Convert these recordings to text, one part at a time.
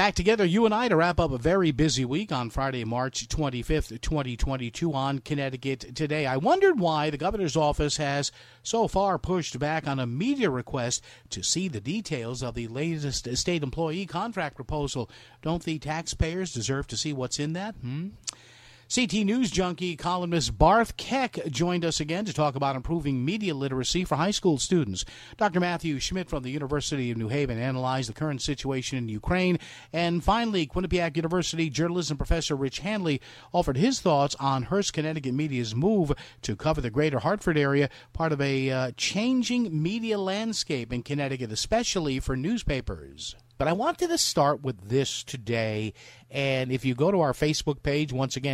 Back together, you and I, to wrap up a very busy week on Friday, March 25th, 2022 on Connecticut Today. I wondered why the governor's office has so far pushed back on a media request to see the details of the latest state employee contract proposal. Don't the taxpayers deserve to see what's in that? CT News Junkie columnist Barth Keck joined us again to talk about improving media literacy for high school students. Dr. Matthew Schmidt from the University of New Haven analyzed the current situation in Ukraine. And finally, Quinnipiac University journalism professor Rich Hanley offered his thoughts on Hearst, Connecticut Media's move to cover the greater Hartford area, part of a changing media landscape in Connecticut, especially for newspapers. But I wanted to start with this today, and if you go to our Facebook page, once again,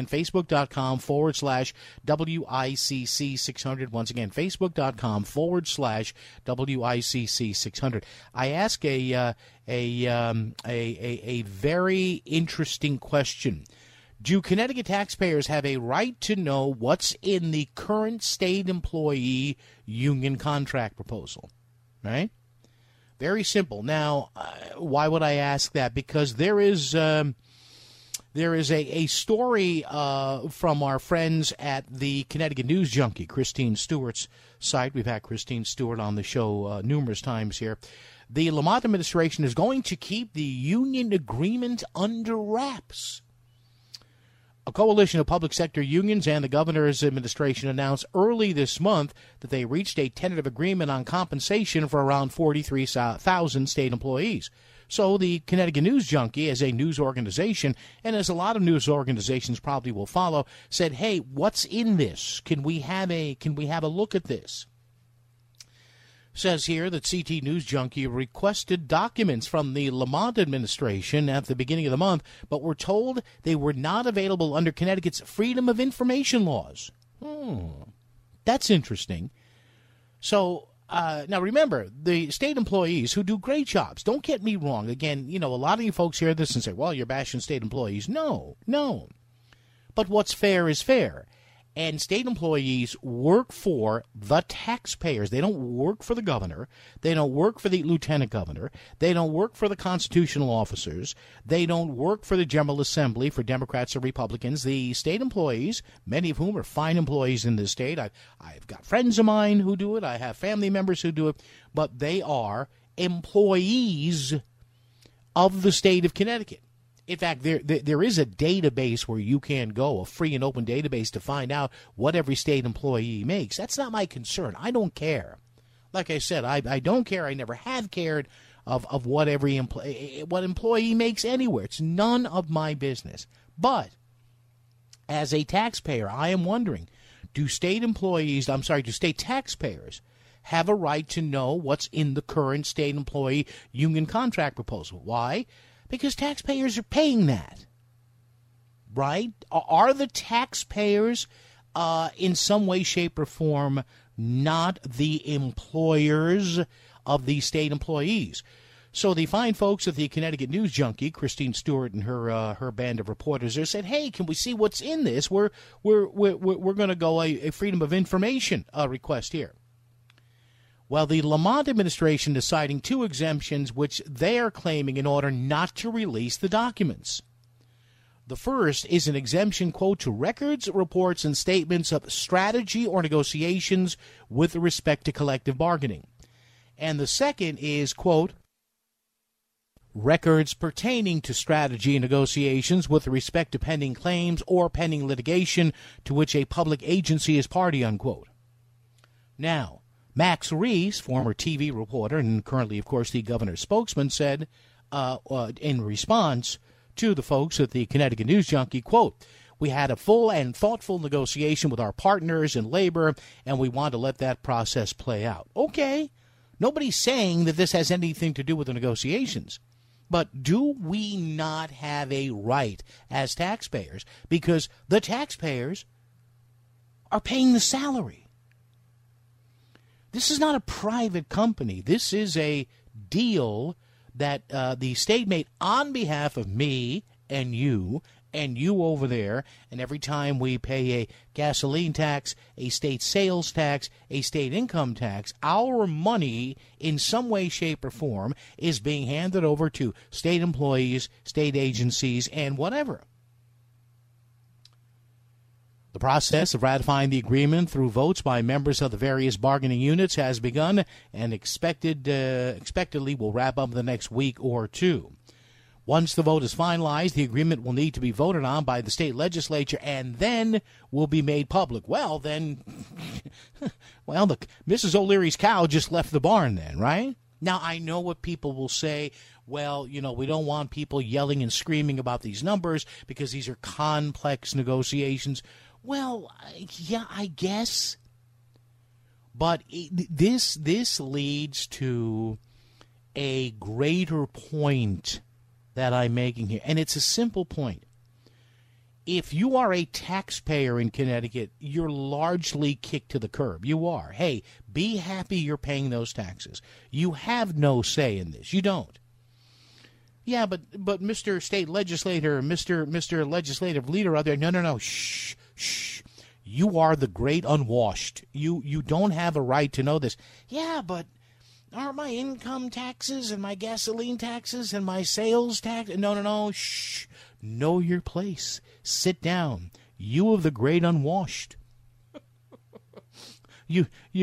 facebook.com/WICC600, once again, facebook.com/WICC600, I ask a very interesting question. Do Connecticut taxpayers have a right to know what's in the current state employee union contract proposal? Right? Very simple. Now, why would I ask that? Because there is a story from our friends at the Connecticut News Junkie, Christine Stewart's site. We've had Christine Stewart on the show numerous times here. The Lamont administration is going to keep the union agreement under wraps. A coalition of public sector unions and the governor's administration announced early this month that they reached a tentative agreement on compensation for around 43,000 state employees. So the Connecticut News Junkie, as a news organization, and as a lot of news organizations probably will follow, said, "Hey, what's in this? Can we have a look at this?" Says here that CT News Junkie requested documents from the Lamont administration at the beginning of the month, but were told they were not available under Connecticut's Freedom of Information laws. That's interesting. So now remember, the state employees who do great jobs, don't get me wrong. Again, a lot of you folks hear this and say, well, you're bashing state employees. No. But what's fair is fair. And state employees work for the taxpayers. They don't work for the governor. They don't work for the lieutenant governor. They don't work for the constitutional officers. They don't work for the General Assembly for Democrats or Republicans. The state employees, many of whom are fine employees in this state. I've got friends of mine who do it. I have family members who do it. But they are employees of the state of Connecticut. In fact, there is a database where you can go, a free and open database, to find out what every state employee makes. That's not my concern. I don't care. Like I said, I don't care. I never have cared of what what employee makes anywhere. It's none of my business. But as a taxpayer, I am wondering, do state taxpayers have a right to know what's in the current state employee union contract proposal? Why? Because taxpayers are paying that, right? Are the taxpayers in some way, shape, or form not the employers of these state employees? So the fine folks at the Connecticut News Junkie, Christine Stewart and her band of reporters, there said, "Hey, can we see what's in this? We're going to go a Freedom of Information request here." Well, the Lamont administration deciding two exemptions which they are claiming in order not to release the documents. The first is an exemption, quote, to records, reports, and statements of strategy or negotiations with respect to collective bargaining. And the second is, quote, records pertaining to strategy and negotiations with respect to pending claims or pending litigation to which a public agency is party, unquote. Now, Max Reese, former TV reporter and currently, of course, the governor's spokesman, said in response to the folks at the Connecticut News Junkie, quote, "We had a full and thoughtful negotiation with our partners in labor, and we want to let that process play out." Okay, nobody's saying that this has anything to do with the negotiations. But do we not have a right as taxpayers? Because the taxpayers are paying the salary. This is not a private company. This is a deal that the state made on behalf of me and you and you over there, and every time we pay a gasoline tax, a state sales tax, a state income tax, our money in some way, shape, or form is being handed over to state employees, state agencies, and whatever. The process of ratifying the agreement through votes by members of the various bargaining units has begun and expectedly will wrap up in the next week or two. Once the vote is finalized, the agreement will need to be voted on by the state legislature and then will be made public. Well, then, Mrs. O'Leary's cow just left the barn then, right? Now, I know what people will say. Well, we don't want people yelling and screaming about these numbers because these are complex negotiations. Well, yeah, I guess. But this leads to a greater point that I'm making here, and it's a simple point. If you are a taxpayer in Connecticut, you're largely kicked to the curb. You are. Hey, be happy you're paying those taxes. You have no say in this. You don't. Yeah, but Mr. State Legislator, Mr. Legislative Leader out there, no, shh. You are the great unwashed. You don't have a right to know this. Yeah, but aren't my income taxes and my gasoline taxes and my sales tax? No. Shh. Know your place. Sit down. You of the great unwashed. You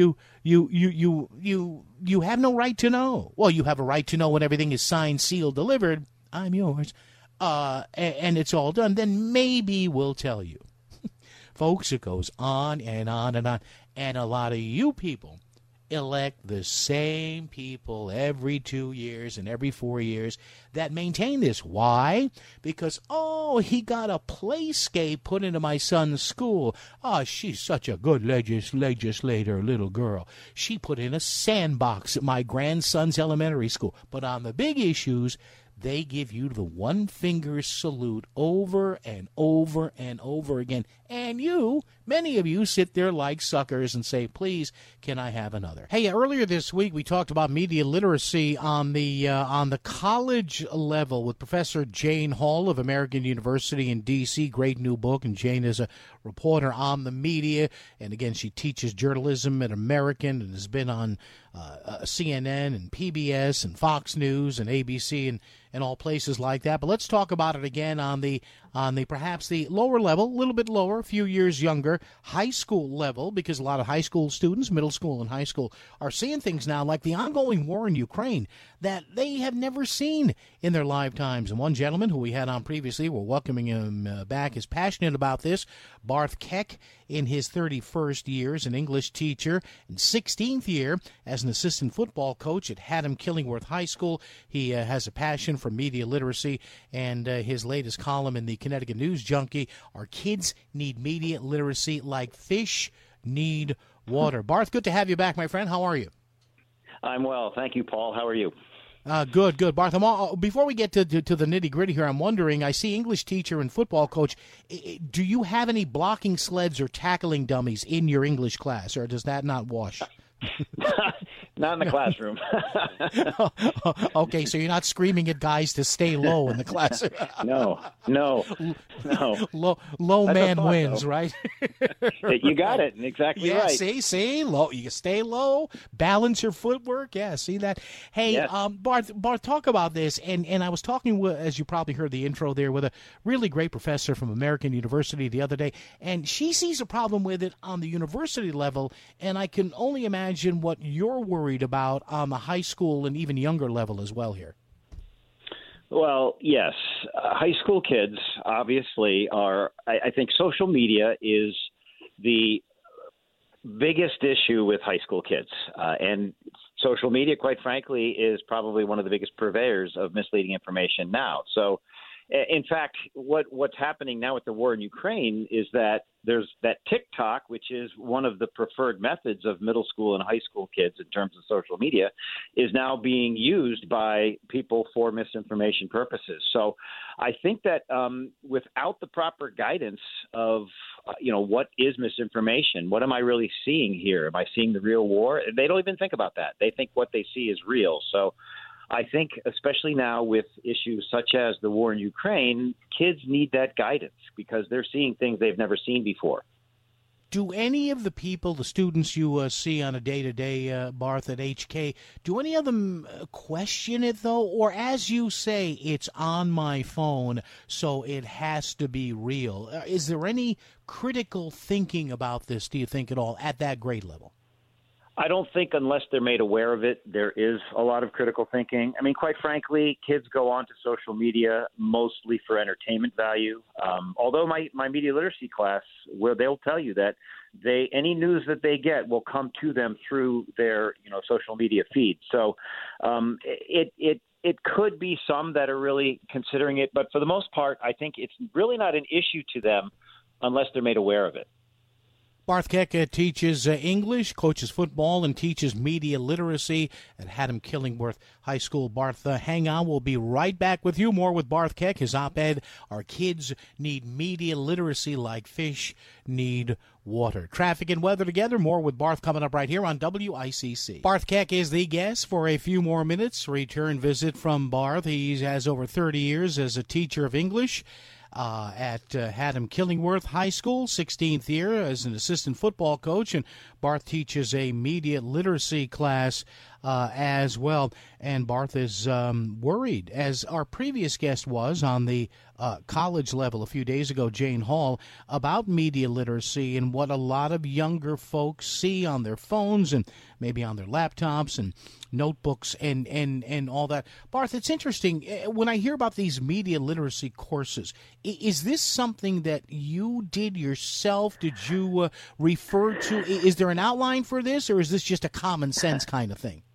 have no right to know. Well, you have a right to know when everything is signed, sealed, delivered. I'm yours. And it's all done. Then maybe we'll tell you. Folks, it goes on and on and on. And a lot of you people elect the same people every 2 years and every 4 years that maintain this. Why? Because, he got a playscape put into my son's school. She's such a good legislator, little girl. She put in a sandbox at my grandson's elementary school. But on the big issues, they give you the one-finger salute over and over and over again. And many of you sit there like suckers and say, please, can I have another? Hey, earlier this week we talked about media literacy on the college level with Professor Jane Hall of American University in D.C. Great new book, and Jane is a reporter on the media. And again, she teaches journalism at American and has been on CNN and PBS and Fox News and ABC and all places like that. But let's talk about it again on the perhaps the lower level, a little bit lower, a few years younger, high school level, because a lot of high school students, middle school and high school, are seeing things now like the ongoing war in Ukraine that they have never seen in their lifetimes. And one gentleman who we had on previously, we're welcoming him back, is passionate about this. Barth Keck, in his 31st year as an English teacher and 16th year as an assistant football coach at Haddam Killingworth High School. He has a passion for media literacy, and his latest column in the Connecticut News Junkie, Our Kids Need Media Literacy Like Fish Need Water. Barth, good to have you back, my friend. How are you? I'm well. Thank you, Paul. How are you? Good. Barth, before we get to the nitty-gritty here, I'm wondering, I see English teacher and football coach. Do you have any blocking sleds or tackling dummies in your English class, or does that not wash? Not in the classroom. Okay, so you're not screaming at guys to stay low in the class. No. Low man wins, though. Right? You got it. Exactly right. See, low. You stay low, balance your footwork. Yeah, see that? Hey, yes. Barth, talk about this. And I was talking with, as you probably heard the intro there, with a really great professor from American University the other day, and she sees a problem with it on the university level, and I can only imagine what you're worried about on the high school and even younger level as well here. Well, yes. High school kids obviously are, I think social media is the biggest issue with high school kids. And social media, quite frankly, is probably one of the biggest purveyors of misleading information now. So, in fact, what's happening now with the war in Ukraine is that there's that TikTok, which is one of the preferred methods of middle school and high school kids in terms of social media, is now being used by people for misinformation purposes. So I think that without the proper guidance of, what is misinformation? What am I really seeing here? Am I seeing the real war? They don't even think about that. They think what they see is real. So I think, especially now with issues such as the war in Ukraine, kids need that guidance because they're seeing things they've never seen before. Do any of the people, the students you see on a day-to-day, Barth, at HK, do any of them question it, though? Or as you say, it's on my phone, so it has to be real. Is there any critical thinking about this, do you think, at all, at that grade level? I don't think unless they're made aware of it, there is a lot of critical thinking. I mean, quite frankly, kids go onto social media mostly for entertainment value. Although my media literacy class, where they'll tell you that any news that they get will come to them through their social media feed. So it could be some that are really considering it, but for the most part, I think it's really not an issue to them unless they're made aware of it. Barth Keck teaches English, coaches football, and teaches media literacy at Haddam Killingworth High School. Barth, hang on. We'll be right back with you. More with Barth Keck, his op-ed, Our Kids Need Media Literacy Like Fish Need Water. Traffic and weather together. More with Barth coming up right here on WICC. Barth Keck is the guest for a few more minutes. Return visit from Barth. He has over 30 years as a teacher of English at Haddam Killingworth High School, 16th year as an assistant football coach, and Barth teaches a media literacy class as well. And Barth is worried, as our previous guest was on the college level a few days ago, Jane Hall, about media literacy and what a lot of younger folks see on their phones and maybe on their laptops and notebooks and all that. Barth, it's interesting. When I hear about these media literacy courses, is this something that you did yourself? Did you refer to? Is there an outline for this, or is this just a common sense kind of thing?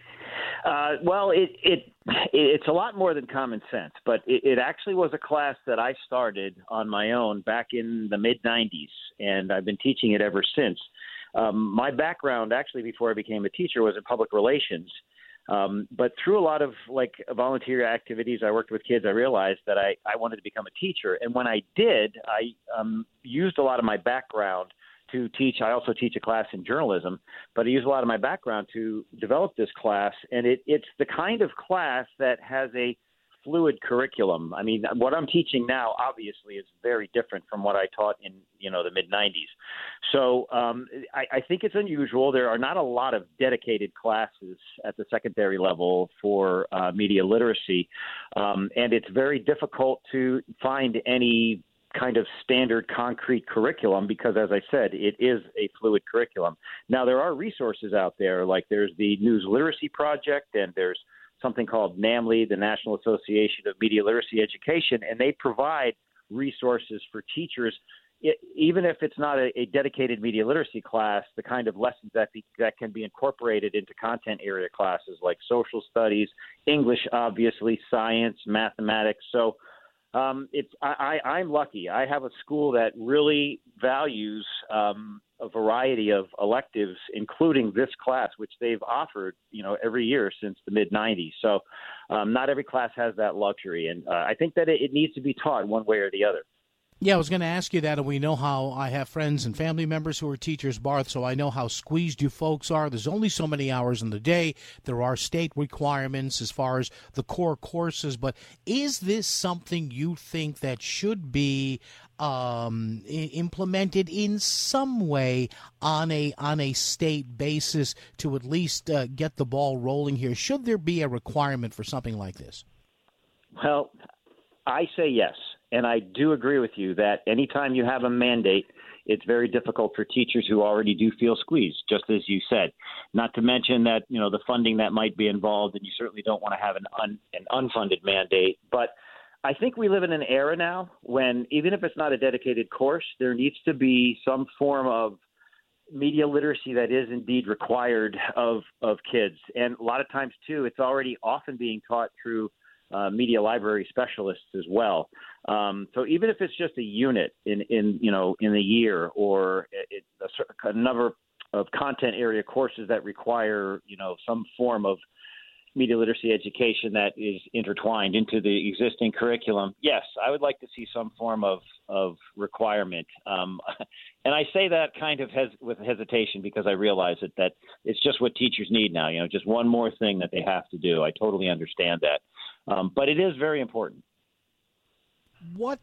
Well, it's a lot more than common sense, but it actually was a class that I started on my own back in the mid-'90s, and I've been teaching it ever since. My background, actually, before I became a teacher, was in public relations. But through a lot of volunteer activities, I worked with kids. I realized that I wanted to become a teacher, and when I did, I used a lot of my background to teach. I also teach a class in journalism, but I use a lot of my background to develop this class, and it's the kind of class that has a fluid curriculum. I mean, what I'm teaching now obviously is very different from what I taught in the mid-'90s. So I think it's unusual. There are not a lot of dedicated classes at the secondary level for media literacy, and it's very difficult to find any kind of standard concrete curriculum because, as I said, it is a fluid curriculum. Now, there are resources out there, like there's the News Literacy Project, and there's something called NAMLE, the National Association of Media Literacy Education, and they provide resources for teachers. Even if it's not a dedicated media literacy class, the kind of lessons that can be incorporated into content area classes like social studies, English, obviously, science, mathematics. So I'm lucky. I have a school that really values a variety of electives, including this class, which they've offered, every year since the mid-'90s. So not every class has that luxury, and I think that it needs to be taught one way or the other. Yeah, I was going to ask you that, and we know how I have friends and family members who are teachers, Barth, so I know how squeezed you folks are. There's only so many hours in the day. There are state requirements as far as the core courses, but is this something you think that should be implemented in some way on a state basis to at least get the ball rolling here? Should there be a requirement for something like this? Well, I say yes. And I do agree with you that anytime you have a mandate, it's very difficult for teachers who already do feel squeezed, just as you said. Not to mention that, the funding that might be involved, and you certainly don't want to have an unfunded mandate. But I think we live in an era now when, even if it's not a dedicated course, there needs to be some form of media literacy that is indeed required of kids. And a lot of times, too, it's already often being taught through media library specialists as well. So even if it's just a unit in the year, or a number of content area courses that require some form of media literacy education that is intertwined into the existing curriculum, yes, I would like to see some form of requirement. And I say that kind of with hesitation because I realize that it's just what teachers need now, just one more thing that they have to do. I totally understand that. But it is very important. What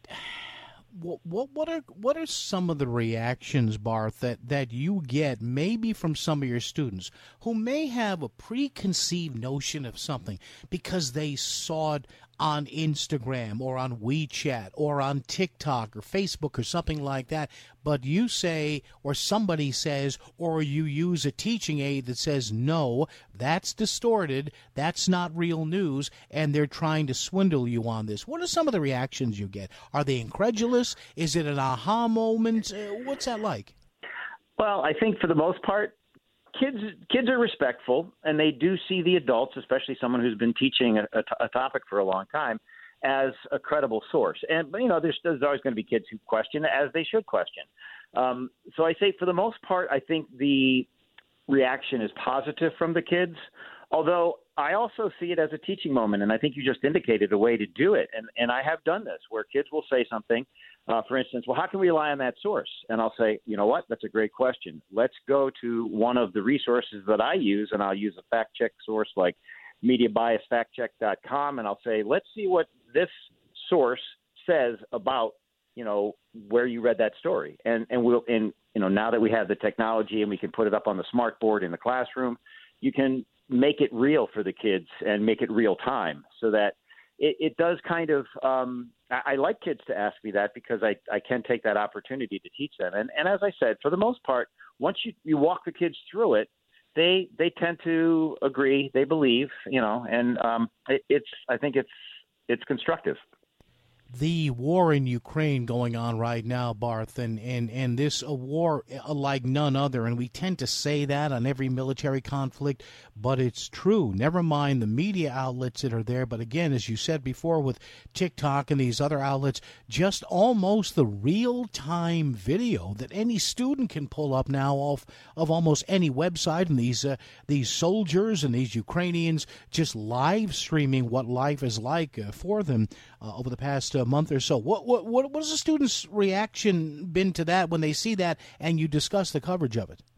are some of the reactions, Barth, that you get maybe from some of your students who may have a preconceived notion of something because they saw it on Instagram or on WeChat or on TikTok or Facebook or something like that, but you say, or somebody says, or you use a teaching aid that says, no, that's distorted, that's not real news, and they're trying to swindle you on this. What are some of the reactions you get? Are they incredulous? Is it an aha moment? What's that like? Well, I think for the most part, kids are respectful, and they do see the adults, especially someone who's been teaching a topic for a long time, as a credible source. And there's always going to be kids who question, as they should question. So I say for the most part, I think the reaction is positive from the kids, although I also see it as a teaching moment, and I think you just indicated a way to do it. And I have done this where kids will say something, for instance, well, how can we rely on that source? And I'll say, you know what, that's a great question. Let's go to one of the resources that I use, and I'll use a fact check source like mediabiasfactcheck.com, and I'll say, let's see what this source says about, where you read that story. And now that we have the technology and we can put it up on the smart board in the classroom, you can make it real for the kids and make it real time so that it does kind of I like kids to ask me that because I can take that opportunity to teach them. And as I said, for the most part, once you walk the kids through it, they tend to agree, they believe, and I think it's constructive. The war in Ukraine going on right now, Barth, and this a war like none other, and we tend to say that on every military conflict, but it's true. Never mind the media outlets that are there, but again, as you said before with TikTok and these other outlets, just almost the real-time video that any student can pull up now of almost any website, and these soldiers and these Ukrainians just live streaming what life is like for them over the past month or so. What has the students' reaction been to that when they see that and you discuss the coverage of it?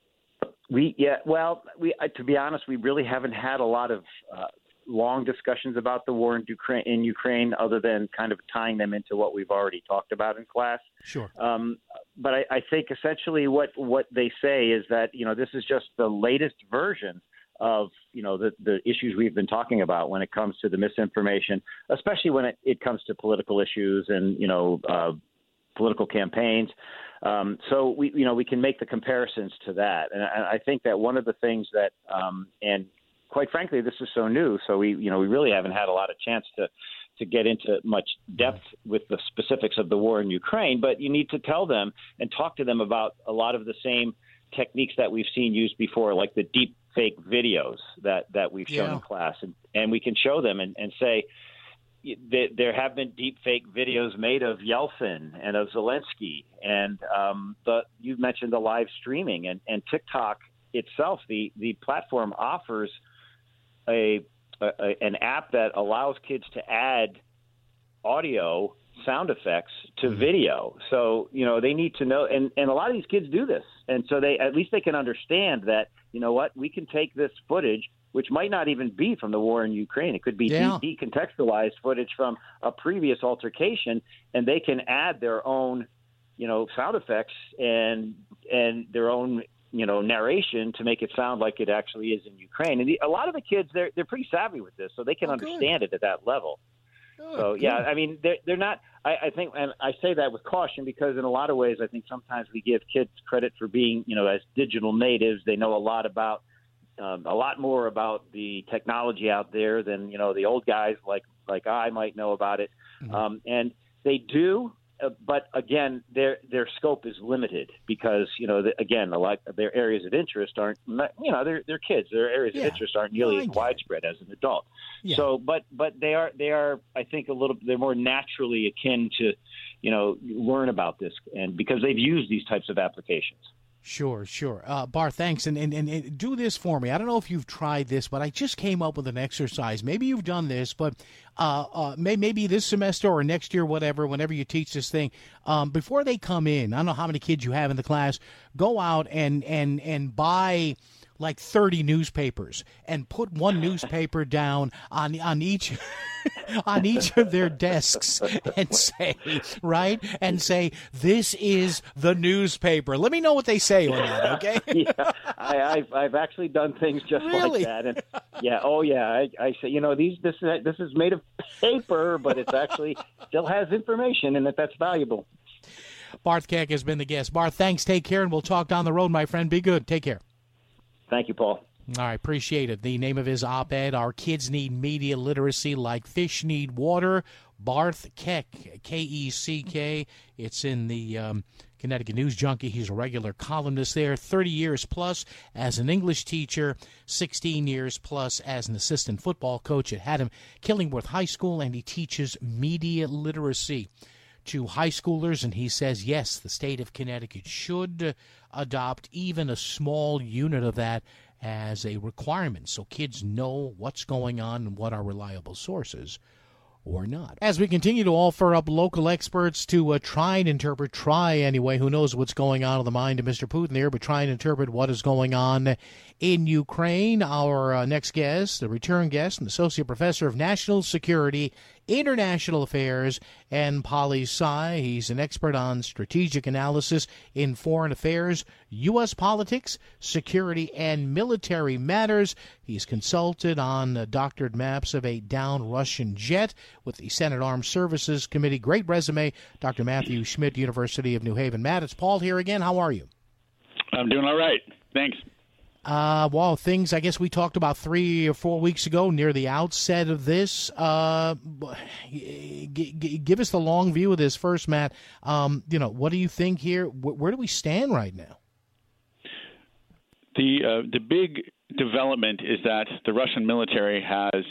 To be honest, we really haven't had a lot of long discussions about the war in Ukraine, other than kind of tying them into what we've already talked about in class. Sure. But I think essentially what they say is that this is just the latest version of the issues we've been talking about when it comes to the misinformation, especially when it comes to political issues and political campaigns. So we can make the comparisons to that, and I think that one of the things that and quite frankly, this is so new, so we really haven't had a lot of chance to get into much depth with the specifics of the war in Ukraine. But you need to tell them and talk to them about a lot of the same techniques that we've seen used before, like the deep fake videos that we've shown in class, and we can show them and say that there have been deep fake videos made of Yeltsin and of Zelensky, and you mentioned the live streaming and TikTok itself. The platform offers an app that allows kids to add audio sound effects to video. So, they need to know, and a lot of these kids do this. And so at least they can understand that, we can take this footage, which might not even be from the war in Ukraine. It could be decontextualized footage from a previous altercation, and they can add their own, sound effects and their own, narration to make it sound like it actually is in Ukraine. And a lot of the kids, they're pretty savvy with this, so they can understand it at that level. So, I mean, they're not – I think – and I say that with caution because in a lot of ways I think sometimes we give kids credit for being, as digital natives. They know a lot more about the technology out there than, the old guys like I might know about it. Mm-hmm. And they do, but again, their scope is limited because, their areas of interest aren't, they're kids. Their areas of interest aren't nearly as widespread as an adult. Yeah. So, but they are, I think they're more naturally akin to, learn about this and because they've used these types of applications. Sure. Bart, thanks. And do this for me. I don't know if you've tried this, but I just came up with an exercise. Maybe you've done this, but maybe this semester or next year, whenever you teach this thing, before they come in, I don't know how many kids you have in the class, go out and buy like 30 newspapers and put one newspaper down on each on each of their desks and say this is the newspaper. Let me know what they say on that, okay? Yeah, I've actually done things just like that, and I say, this is made of paper, but it's actually still has information in it that's valuable. Barth Keck has been the guest. Barth, thanks. Take care, and we'll talk down the road, my friend. Be good. Take care. Thank you, Paul. All right, appreciate it. The name of his op-ed, Our Kids Need Media Literacy Like Fish Need Water. Barth Keck, K-E-C-K. It's in the Connecticut News Junkie. He's a regular columnist there. 30 years plus as an English teacher, 16 years plus as an assistant football coach at Haddam Killingworth High School, and he teaches media literacy to high schoolers, and he says, yes, the state of Connecticut should adopt even a small unit of that as a requirement so kids know what's going on and what are reliable sources or not. As we continue to offer up local experts to try anyway, who knows what's going on in the mind of Mr. Putin there, but try and interpret what is going on in Ukraine. Our next guest, the return guest, an associate professor of national security, international affairs, and poli-sci. He's an expert on strategic analysis in foreign affairs, U.S. politics, security, and military matters. He's consulted on doctored maps of a downed Russian jet with the Senate Armed Services Committee. Great resume, Dr. Matthew Schmidt, University of New Haven. Matt, it's Paul here again. How are you? I'm doing all right. Thanks. Well, things I guess we talked about 3 or 4 weeks ago near the outset of this. Give us the long view of this first, Matt. What do you think here? Where do we stand right now? The big development is that the Russian military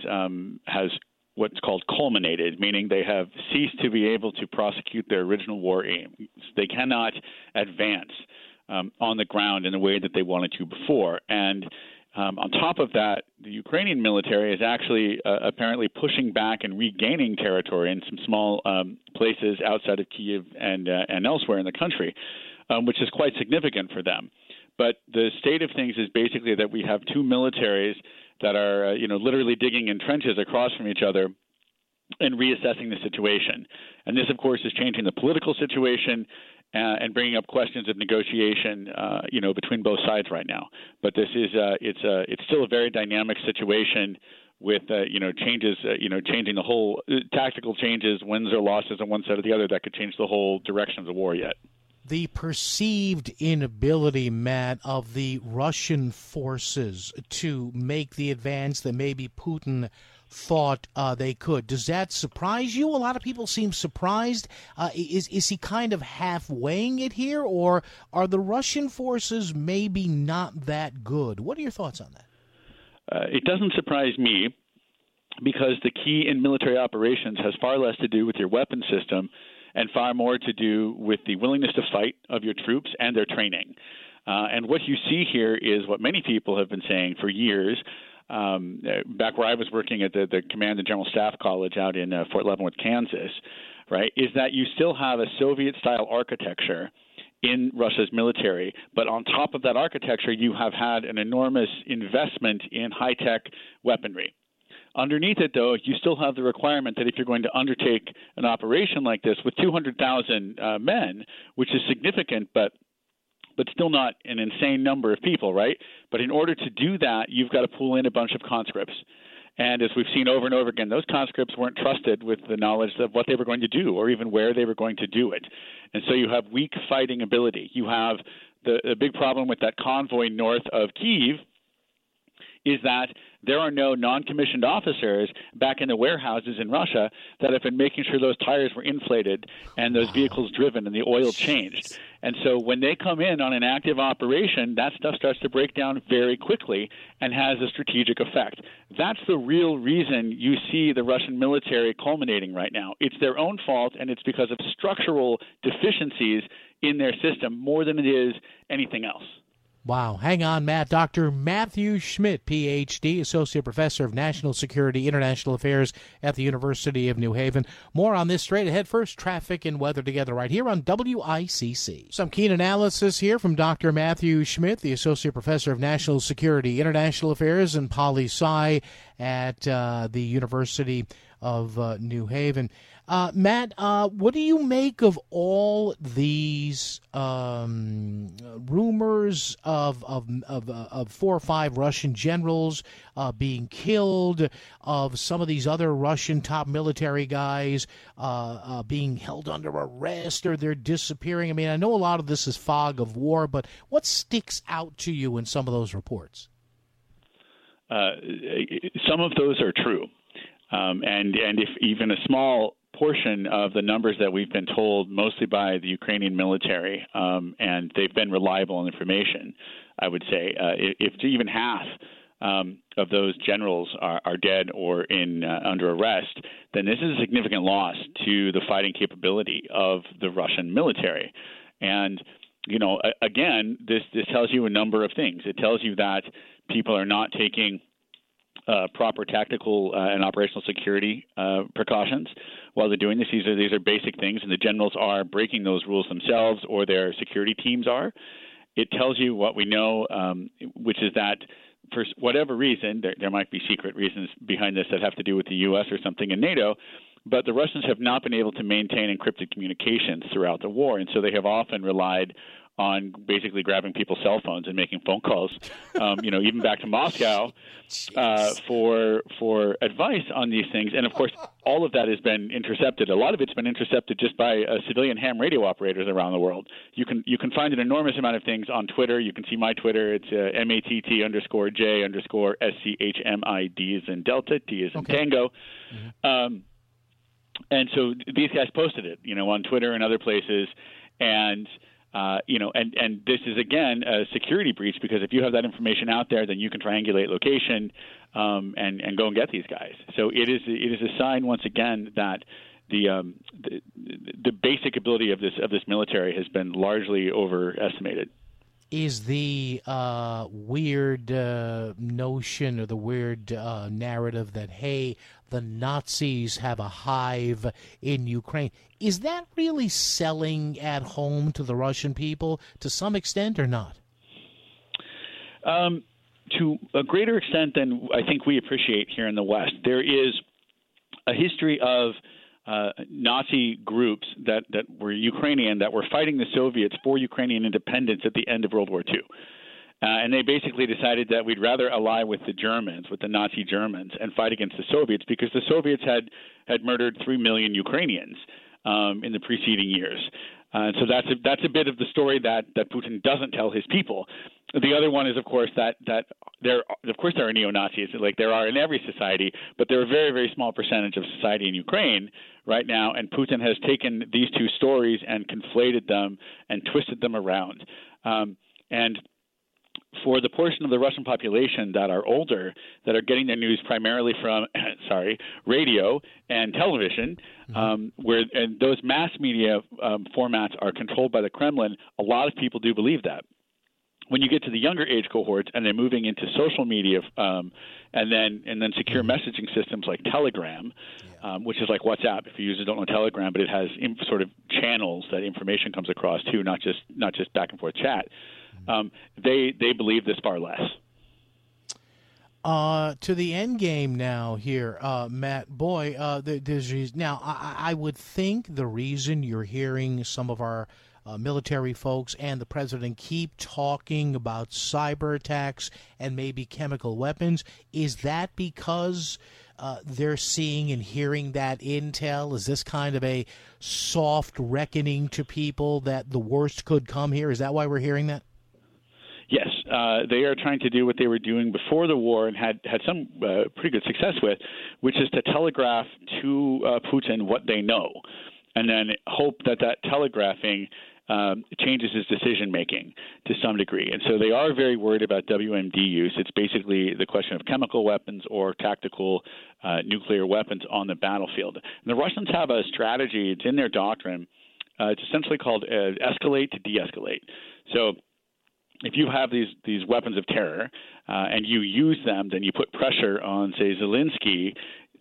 has what's called culminated, meaning they have ceased to be able to prosecute their original war aims. They cannot advance on the ground in the way that they wanted to before. And on top of that, the Ukrainian military is actually apparently pushing back and regaining territory in some small places outside of Kyiv and elsewhere in the country, which is quite significant for them. But the state of things is basically that we have two militaries that are literally digging in trenches across from each other and reassessing the situation. And this, of course, is changing the political situation and bringing up questions of negotiation, between both sides right now. But this is it's still a very dynamic situation with changes, changing the whole tactical changes, wins or losses on one side or the other that could change the whole direction of the war yet. The perceived inability, Matt, of the Russian forces to make the advance that maybe Putin thought they could. Does that surprise you? A lot of people seem surprised. Is he kind of half-weighing it here, or are the Russian forces maybe not that good? What are your thoughts on that? It doesn't surprise me because the key in military operations has far less to do with your weapon system and far more to do with the willingness to fight of your troops and their training. And what you see here is what many people have been saying for years. Back where I was working at the Command and General Staff College out in Fort Leavenworth, Kansas, right, is that you still have a Soviet-style architecture in Russia's military, but on top of that architecture, you have had an enormous investment in high-tech weaponry. Underneath it, though, you still have the requirement that if you're going to undertake an operation like this with 200,000 men, which is significant, but still not an insane number of people, right? But in order to do that, you've got to pull in a bunch of conscripts. And as we've seen over and over again, those conscripts weren't trusted with the knowledge of what they were going to do or even where they were going to do it. And so you have weak fighting ability. You have the big problem with that convoy north of Kyiv is that there are no non-commissioned officers back in the warehouses in Russia that have been making sure those tires were inflated and those vehicles driven and the oil changed. And so when they come in on an active operation, that stuff starts to break down very quickly and has a strategic effect. That's the real reason you see the Russian military culminating right now. It's their own fault, and it's because of structural deficiencies in their system more than it is anything else. Wow. Hang on, Matt. Dr. Matthew Schmidt, Ph.D., Associate Professor of National Security, International Affairs at the University of New Haven. More on this straight ahead. First, traffic and weather together right here on WICC. Some keen analysis here from Dr. Matthew Schmidt, the Associate Professor of National Security, International Affairs and Poli-Sci at the University of New Haven. Matt, what do you make of all these rumors of 4 or 5 Russian generals being killed, of some of these other Russian top military guys being held under arrest or they're disappearing? I mean, I know a lot of this is fog of war, but what sticks out to you in some of those reports? Some of those are true. And if even a small portion of the numbers that we've been told, mostly by the Ukrainian military, and they've been reliable information, I would say, if even half of those generals are dead or under arrest, then this is a significant loss to the fighting capability of the Russian military. And, you know, again, this tells you a number of things. It tells you that people are not taking proper tactical and operational security precautions while they're doing this. These are basic things, and the generals are breaking those rules themselves, or their security teams are. It tells you what we know, which is that for whatever reason, there might be secret reasons behind this that have to do with the U.S. or something in NATO, but the Russians have not been able to maintain encrypted communications throughout the war, and so they have often relied on basically grabbing people's cell phones and making phone calls, even back to Moscow for advice on these things. And, of course, all of that has been intercepted. A lot of it's been intercepted just by civilian ham radio operators around the world. You can find an enormous amount of things on Twitter. You can see my Twitter. It's MATT_J_SCHMID as in Delta, T as in Tango. Mm-hmm. And so these guys posted it, on Twitter and other places. And and this is, again, a security breach, because if you have that information out there, then you can triangulate location and go and get these guys. So it is a sign, once again, that the basic ability of this military has been largely overestimated. Is the weird notion or the weird narrative that, hey, the Nazis have a hive in Ukraine, is that really selling at home to the Russian people to some extent or not? To a greater extent than I think we appreciate here in the West. There is a history of Nazi groups that were Ukrainian, that were fighting the Soviets for Ukrainian independence at the end of World War II. And they basically decided that we'd rather ally with the Germans, with the Nazi Germans, and fight against the Soviets, because the Soviets had murdered 3 million Ukrainians in the preceding years. So that's a bit of the story that Putin doesn't tell his people. The other one is, of course, that there are neo-Nazis, like there are in every society, but they're a very, very small percentage of society in Ukraine right now, and Putin has taken these two stories and conflated them and twisted them around. And for the portion of the Russian population that are older, that are getting their news primarily from, radio and television, and those mass media formats are controlled by the Kremlin, a lot of people do believe that. When you get to the younger age cohorts and they're moving into social media and then secure messaging systems like Telegram, which is like WhatsApp. If users don't know Telegram, but it has sort of channels that information comes across too, not just back and forth chat. They believe this far less. To the end game now here, Matt. Boy, now I would think the reason you're hearing some of our military folks and the president keep talking about cyber attacks and maybe chemical weapons, is that because they're seeing and hearing that intel? Is this kind of a soft reckoning to people that the worst could come here? Is that why we're hearing that? Yes, they are trying to do what they were doing before the war and had some pretty good success with, which is to telegraph to Putin what they know, and then hope that telegraphing changes his decision-making to some degree. And so they are very worried about WMD use. It's basically the question of chemical weapons or tactical nuclear weapons on the battlefield. And the Russians have a strategy. It's in their doctrine. It's essentially called escalate to de-escalate. So if you have these weapons of terror and you use them, then you put pressure on, say, Zelensky,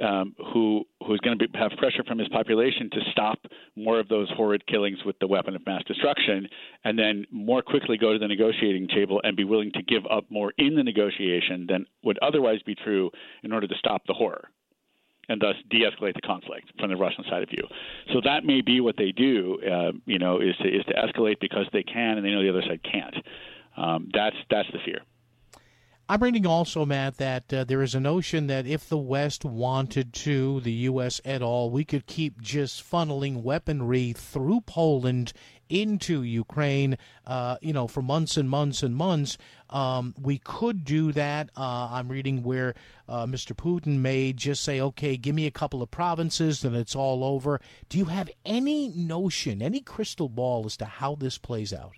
who's going to have pressure from his population to stop more of those horrid killings with the weapon of mass destruction, and then more quickly go to the negotiating table and be willing to give up more in the negotiation than would otherwise be true in order to stop the horror, and thus de-escalate the conflict from the Russian side of view. So that may be what they do, is to escalate because they can, and they know the other side can't. That's the fear. I'm reading also, Matt, that there is a notion that if the West wanted to, the U.S. et al., we could keep just funneling weaponry through Poland into Ukraine, for months and months and months. We could do that. I'm reading where Mr. Putin may just say, okay, give me a couple of provinces, then it's all over. Do you have any notion, any crystal ball as to how this plays out?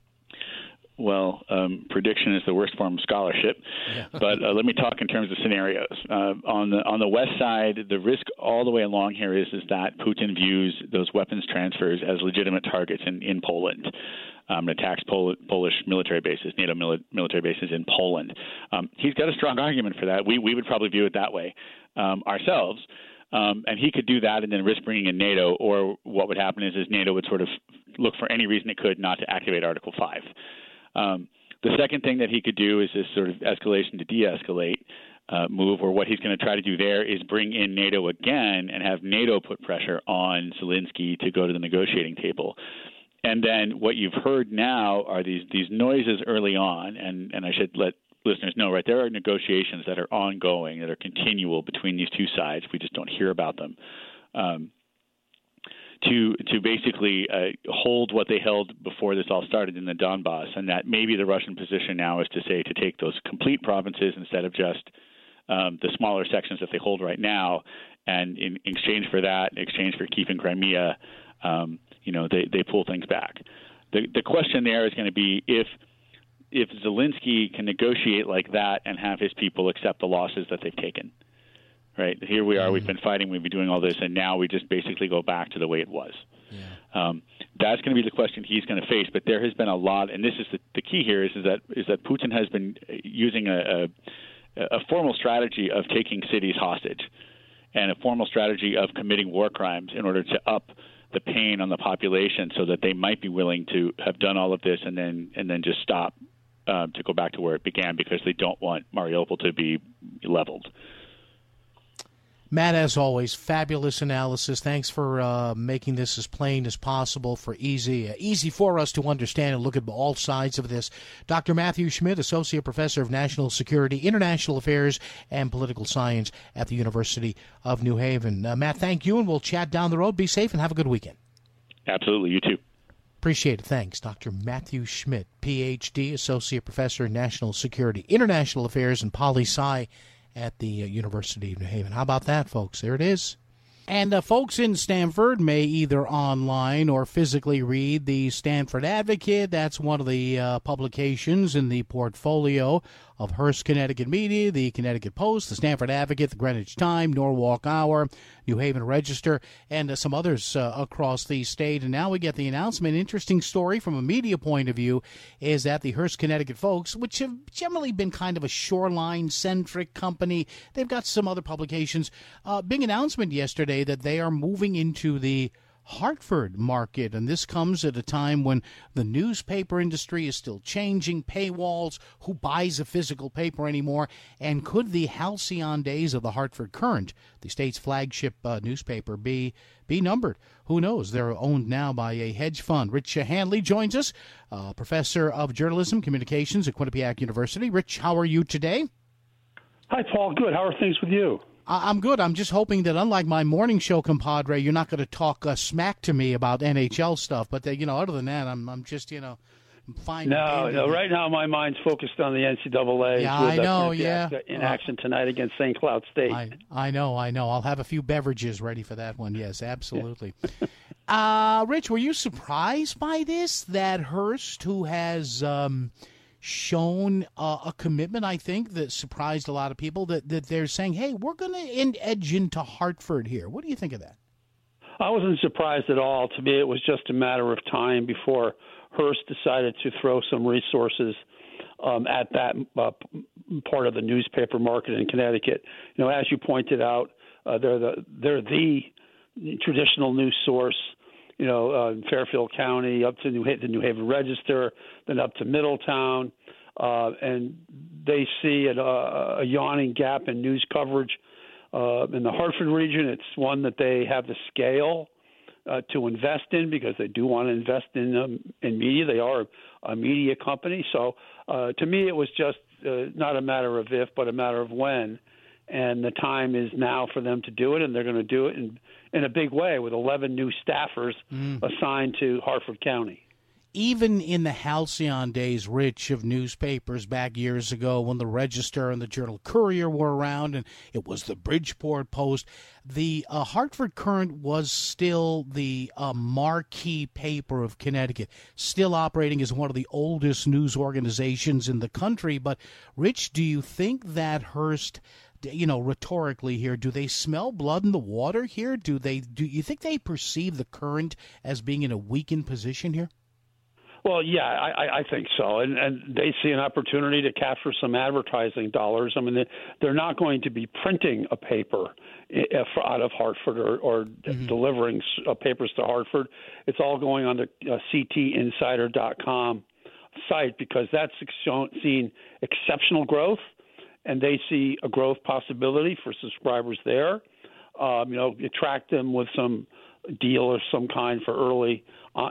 Well, prediction is the worst form of scholarship, but let me talk in terms of scenarios. On the west side, the risk all the way along here is that Putin views those weapons transfers as legitimate targets in Poland. Attacks Polish military bases, NATO military bases in Poland. He's got a strong argument for that. We would probably view it that way ourselves. And he could do that and then risk bringing in NATO, or what would happen is NATO would sort of look for any reason it could not to activate Article 5. The second thing that he could do is this sort of escalation to de-escalate move, or what he's going to try to do there is bring in NATO again and have NATO put pressure on Zelensky to go to the negotiating table. And then what you've heard now are these noises early on, and I should let listeners know, right, there are negotiations that are ongoing, that are continual between these two sides. We just don't hear about them. To basically hold what they held before this all started in the Donbass, and that maybe the Russian position now is to say to take those complete provinces instead of just the smaller sections that they hold right now, and in exchange for that, in exchange for keeping Crimea, they pull things back. The question there is going to be if Zelensky can negotiate like that and have his people accept the losses that they've taken. Right, here we are. We've been fighting. We've been doing all this, and now we just basically go back to the way it was. Yeah. That's going to be the question he's going to face. But there has been a lot, and this is the key here is that Putin has been using a formal strategy of taking cities hostage, and a formal strategy of committing war crimes in order to up the pain on the population, so that they might be willing to have done all of this and then just stop to go back to where it began, because they don't want Mariupol to be leveled. Matt, as always, fabulous analysis. Thanks for making this as plain as possible, for easy for us to understand and look at all sides of this. Dr. Matthew Schmidt, Associate Professor of National Security, International Affairs, and Political Science at the University of New Haven. Matt, thank you, and we'll chat down the road. Be safe and have a good weekend. Absolutely. You too. Appreciate it. Thanks. Dr. Matthew Schmidt, Ph.D., Associate Professor of National Security, International Affairs, and Poli-Sci at the University of New Haven. How about that, folks? There it is. And folks in Stamford may either online or physically read the Stamford Advocate. That's one of the publications in the portfolio of Hearst, Connecticut Media, the Connecticut Post, the Stamford Advocate, the Greenwich Time, Norwalk Hour, New Haven Register, and some others across the state. And now we get the announcement. Interesting story from a media point of view is that the Hearst, Connecticut folks, which have generally been kind of a shoreline-centric company, they've got some other publications. Big announcement yesterday that they are moving into the Hartford market, and this comes at a time when the newspaper industry is still changing, paywalls, who buys a physical paper anymore, and could the halcyon days of the Hartford Courant, the state's flagship newspaper, be numbered? Who knows? They're owned now by a hedge fund. Rich Hanley joins us, professor of journalism communications at Quinnipiac University. Rich, how are you today? Hi, Paul. Good. How are things with you? I'm good. I'm just hoping that, unlike my morning show compadre, you're not going to talk smack to me about NHL stuff. But other than that, I'm just find. No. Right now, my mind's focused on the NCAA. Yeah, I know. Yeah, in action tonight against St. Cloud State. I know. I'll have a few beverages ready for that one. Yes, absolutely. Rich, were you surprised by this? That Hearst, who has shown a commitment, I think, that surprised a lot of people, that they're saying, hey, we're going to edge into Hartford here. What do you think of that? I wasn't surprised at all. To me, it was just a matter of time before Hearst decided to throw some resources at that part of the newspaper market in Connecticut. You know, as you pointed out, they're the traditional news source. You know, in Fairfield County, up to the New Haven Register, then up to Middletown, and they see a yawning gap in news coverage in the Hartford region. It's one that they have the scale to invest in because they do want to invest in media. They are a media company. So to me, it was just not a matter of if, but a matter of when. And the time is now for them to do it, and they're going to do it in a big way with 11 new staffers assigned to Hartford County. Even in the halcyon days, Rich, of newspapers back years ago when the Register and the Journal Courier were around and it was the Bridgeport Post, the Hartford Courant was still the marquee paper of Connecticut, still operating as one of the oldest news organizations in the country. But, Rich, do you think that Hearst, you know, rhetorically here, do they smell blood in the water here? Do you think they perceive the Courant as being in a weakened position here? Well, yeah, I think so, and they see an opportunity to capture some advertising dollars. I mean, they're not going to be printing a paper out of Hartford or delivering papers to Hartford. It's all going on the CTinsider.com site because that's seen exceptional growth, and they see a growth possibility for subscribers there. You know, attract them with some deal of some kind for early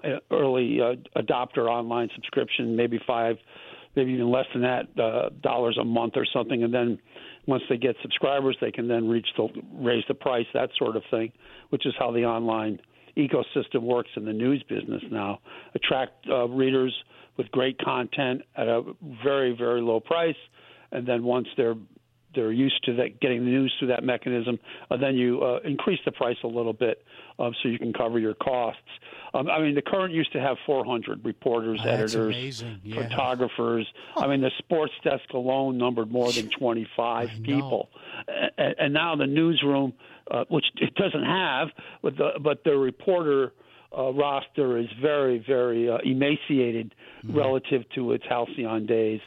adopter online subscription, maybe $5, maybe even less than that, dollars a month or something, and then once they get subscribers, they can then raise the price, that sort of thing, which is how the online ecosystem works in the news business now. Attract readers with great content at a very, very low price, and then once they're used to that, getting the news through that mechanism, then you increase the price a little bit so you can cover your costs. I mean, the Courant used to have 400 reporters, editors, photographers. I mean, the sports desk alone numbered more than 25 people. And now the newsroom, which it doesn't have, but the reporter roster is very, very emaciated relative to its halcyon days.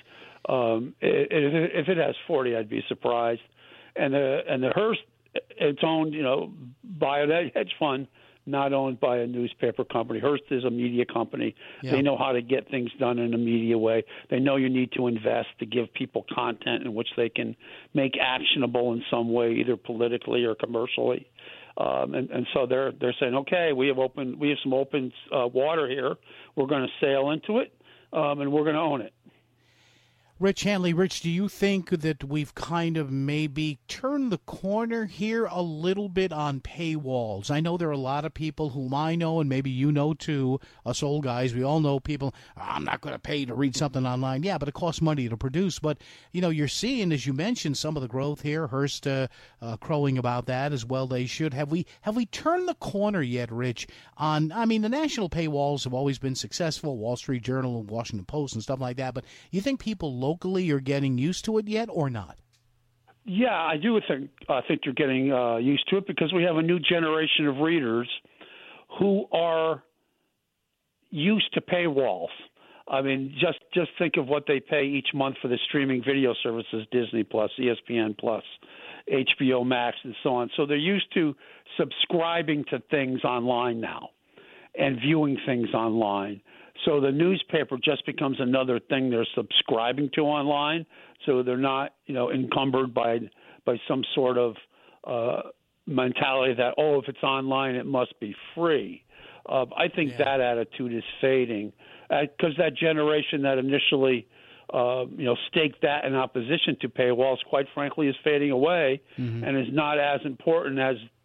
If it has 40, I'd be surprised. And the Hearst, it's owned, you know, by a hedge fund, not owned by a newspaper company. Hearst is a media company. Yeah. They know how to get things done in a media way. They know you need to invest to give people content in which they can make actionable in some way, either politically or commercially. And so they're saying, okay, we have some open water here. We're going to sail into it, and we're going to own it. Rich Hanley, Rich, do you think that we've kind of maybe turned the corner here a little bit on paywalls? I know there are a lot of people whom I know, and maybe you know too, us old guys, we all know people, I'm not going to pay to read something online. Yeah, but it costs money to produce. But, you know, you're seeing, as you mentioned, some of the growth here, Hearst crowing about that as well they should. Have we turned the corner yet, Rich, on, I mean, the national paywalls have always been successful, Wall Street Journal and Washington Post and stuff like that, but you think people locally are getting used to it yet or not? Yeah, I do think you're getting used to it because we have a new generation of readers who are used to paywalls. I mean, just think of what they pay each month for the streaming video services, Disney Plus, ESPN Plus, HBO Max, and so on. So they're used to subscribing to things online now and viewing things online. So the newspaper just becomes another thing they're subscribing to online. So they're not, you know, encumbered by some sort of mentality that, if it's online, it must be free. I think that attitude is fading because that generation that initially, staked that in opposition to paywalls, quite frankly, is fading away and is not as important as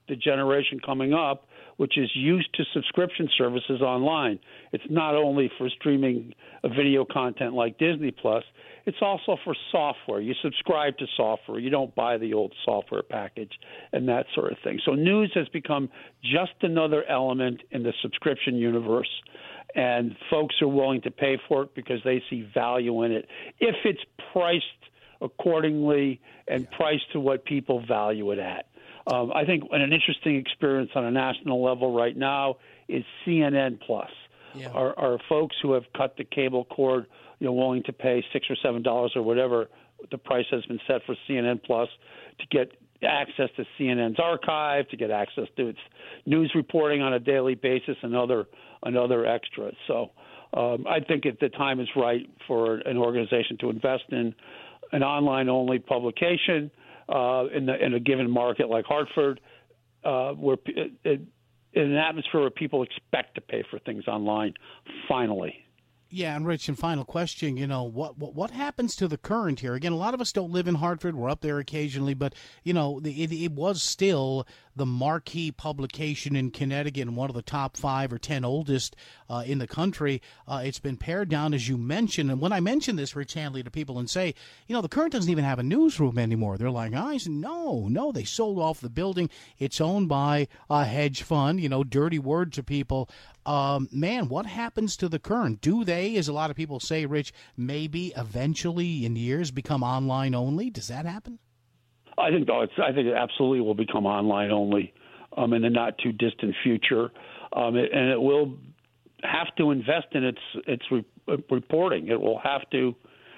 the generation coming up, which is used to subscription services online. It's not only for streaming video content like Disney Plus, it's also for software. You subscribe to software. You don't buy the old software package and that sort of thing. So news has become just another element in the subscription universe, and folks are willing to pay for it because they see value in it if it's priced accordingly and priced to what people value it at. I think an interesting experience on a national level right now is CNN Plus. Yeah. Are folks who have cut the cable cord, willing to pay $6 or $7 or whatever the price has been set for CNN Plus to get access to CNN's archive, to get access to its news reporting on a daily basis, and other extras. So I think the time is right for an organization to invest in an online-only publication in a given market like Hartford, where in an atmosphere where people expect to pay for things online, finally. Yeah, and Rich, and final question, what happens to the Current here? Again, a lot of us don't live in Hartford. We're up there occasionally, but, it was still the marquee publication in Connecticut and one of the top 5 or 10 oldest in the country. It's been pared down, as you mentioned. And when I mention this, Rich Handley, to people and say, the Current doesn't even have a newsroom anymore, they're like, I said, no, they sold off the building. It's owned by a hedge fund, dirty word to people. Man, what happens to the Current? Do they, as a lot of people say, Rich, maybe eventually in years become online only? Does that happen? I think it absolutely will become online only in the not too distant future, and it will have to invest in its reporting. It will have to,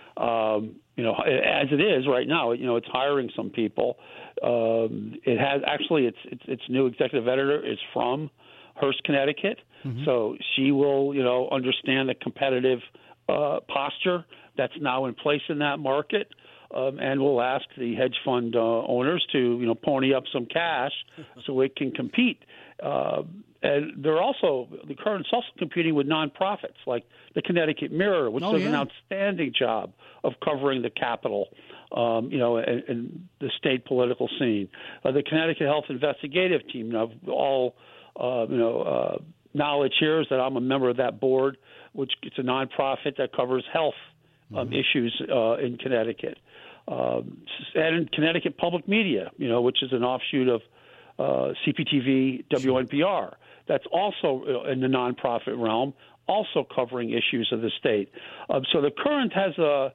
as it is right now. It's hiring some people. It has actually its new executive editor is from Hearst, Connecticut. Mm-hmm. So she will, understand the competitive posture that's now in place in that market, and will ask the hedge fund owners to, pony up some cash so it can compete. And the Current's also competing with nonprofits like the Connecticut Mirror, which does an outstanding job of covering the Capitol, and the state political scene. The Connecticut Health Investigative Team, all knowledge here is that I'm a member of that board, which it's a nonprofit that covers health issues in Connecticut. And Connecticut Public Media, which is an offshoot of CPTV, WNPR. That's also in the nonprofit realm, also covering issues of the state. So the Current has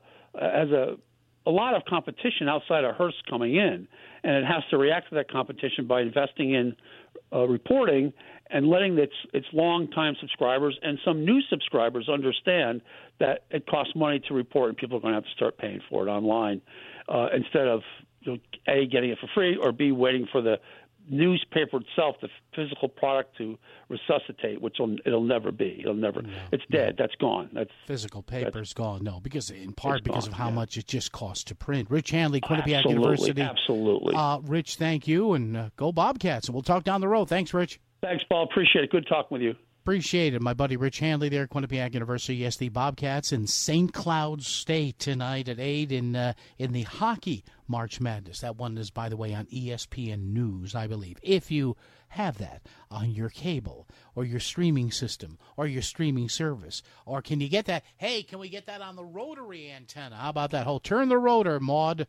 a lot of competition outside of Hearst coming in, and it has to react to that competition by investing in reporting and letting its longtime subscribers and some new subscribers understand that it costs money to report, and people are going to have to start paying for it online instead of A, getting it for free, or B, waiting for the newspaper itself, the physical product, to resuscitate, which it'll never be. It'll never. No, it's dead. That's gone. That's physical paper's gone. No, because of how much it just costs to print. Rich Handley, Quinnipiac University. Absolutely. Rich, thank you, and go Bobcats. And we'll talk down the road. Thanks, Rich. Thanks, Paul. Appreciate it. Good talking with you. Appreciate it. My buddy Rich Handley there, Quinnipiac University. Yes, the Bobcats in St. Cloud State tonight at 8 in the hockey March Madness. That one is, by the way, on ESPN News, I believe. If you have that on your cable or your streaming system or your streaming service, or can you get that? Hey, can we get that on the rotary antenna? How about that? Turn the rotor, Maud.